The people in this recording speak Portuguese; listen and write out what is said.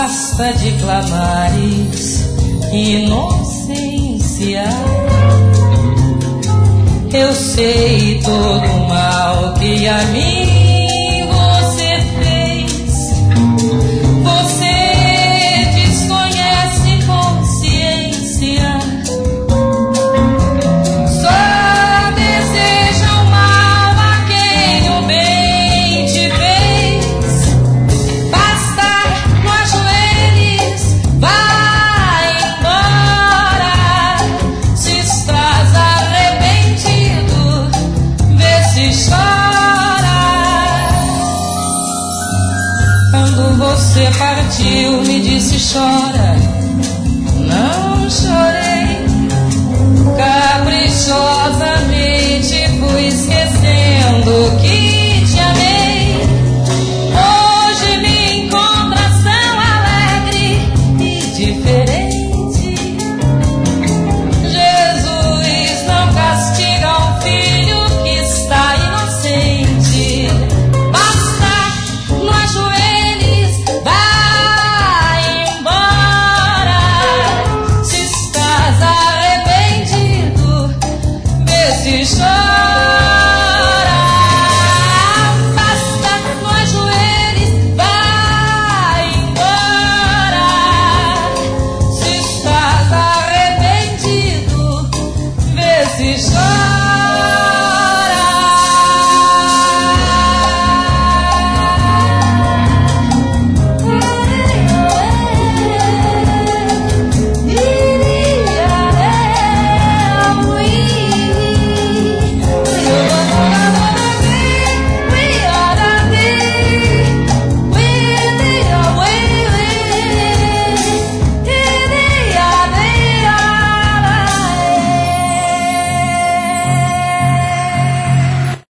basta de clamares inocência. Eu sei todo o mal que a mim você fez. Você desconhece consciência. Só deseja o mal a quem o bem te fez. Basta no ajoelhos, vai embora. Se estás arrependido, vê se chora. Quando você partiu, me disse chora. Não chorei, caprichosa.